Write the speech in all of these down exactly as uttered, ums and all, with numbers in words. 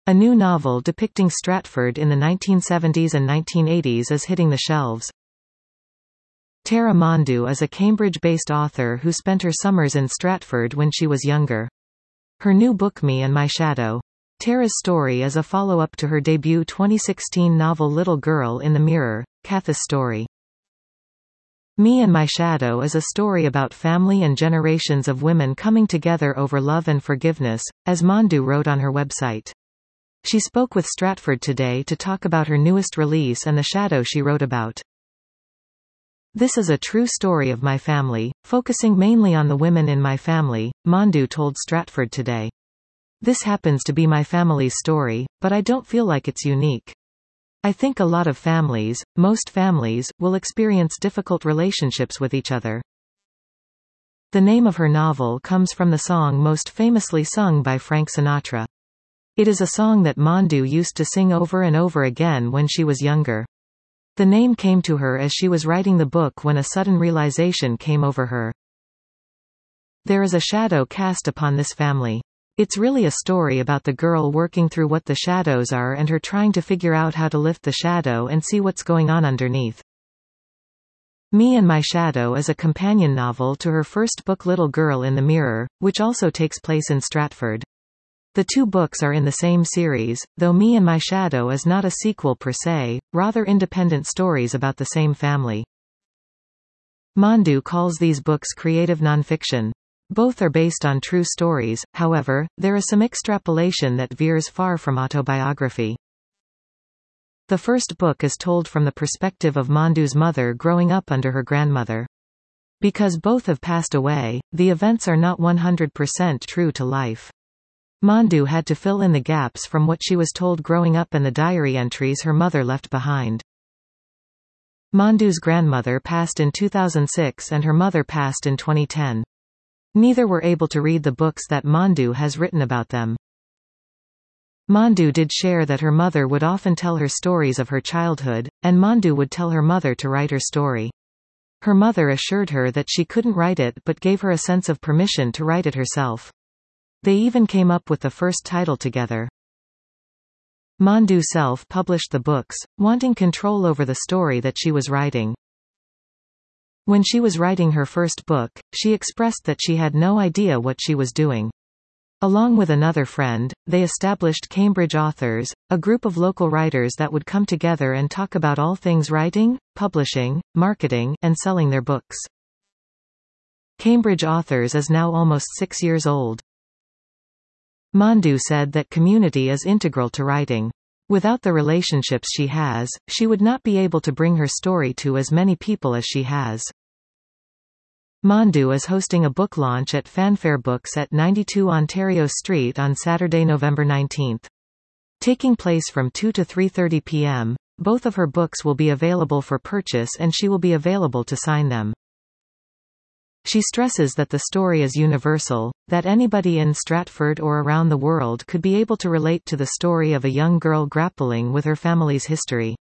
A new novel depicting Stratford in the nineteen seventies and nineteen eighties is hitting the shelves. Tara Mondew is a Cambridge-based author who spent her summers in Stratford when she was younger. Her new book Me and My Shadow. Tara's story is a follow-up to her debut twenty sixteen novel Little Girl in the Mirror, Kath's story. Me and My Shadow is a story about family and generations of women coming together over love and forgiveness, as Mondew wrote on her website. She spoke with Stratford Today to talk about her newest release and the shadow she wrote about. This is a true story of my family, focusing mainly on the women in my family, Mondew told Stratford Today. This happens to be my family's story, but I don't feel like it's unique. I think a lot of families, most families, will experience difficult relationships with each other. The name of her novel comes from the song most famously sung by Frank Sinatra. It is a song that Mondew used to sing over and over again when she was younger. The name came to her as she was writing the book when a sudden realization came over her. There is a shadow cast upon this family. It's really a story about the girl working through what the shadows are and her trying to figure out how to lift the shadow and see what's going on underneath. Me and My Shadow is a companion novel to her first book Little Girl in the Mirror, which also takes place in Stratford. The two books are in the same series, though Me and My Shadow is not a sequel per se, rather independent stories about the same family. Mondew calls these books creative nonfiction. Both are based on true stories, however, there is some extrapolation that veers far from autobiography. The first book is told from the perspective of Mondew's mother growing up under her grandmother. Because both have passed away, the events are not one hundred percent true to life. Mondew had to fill in the gaps from what she was told growing up and the diary entries her mother left behind. Mondew's grandmother passed in two thousand six and her mother passed in twenty ten. Neither were able to read the books that Mondew has written about them. Mondew did share that her mother would often tell her stories of her childhood, and Mondew would tell her mother to write her story. Her mother assured her that she couldn't write it but gave her a sense of permission to write it herself. They even came up with the first title together. Mondew self-published the books, wanting control over the story that she was writing. When she was writing her first book, she expressed that she had no idea what she was doing. Along with another friend, they established Cambridge Authors, a group of local writers that would come together and talk about all things writing, publishing, marketing, and selling their books. Cambridge Authors is now almost six years old. Mondew said that community is integral to writing. Without the relationships she has, she would not be able to bring her story to as many people as she has. Mondew is hosting a book launch at Fanfare Books at ninety-two Ontario Street on Saturday, November nineteenth. Taking place from two to three thirty p m, both of her books will be available for purchase and she will be available to sign them. She stresses that the story is universal, that anybody in Stratford or around the world could be able to relate to the story of a young girl grappling with her family's history.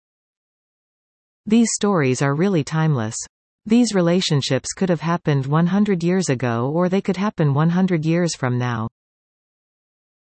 These stories are really timeless. These relationships could have happened one hundred years ago or they could happen one hundred years from now.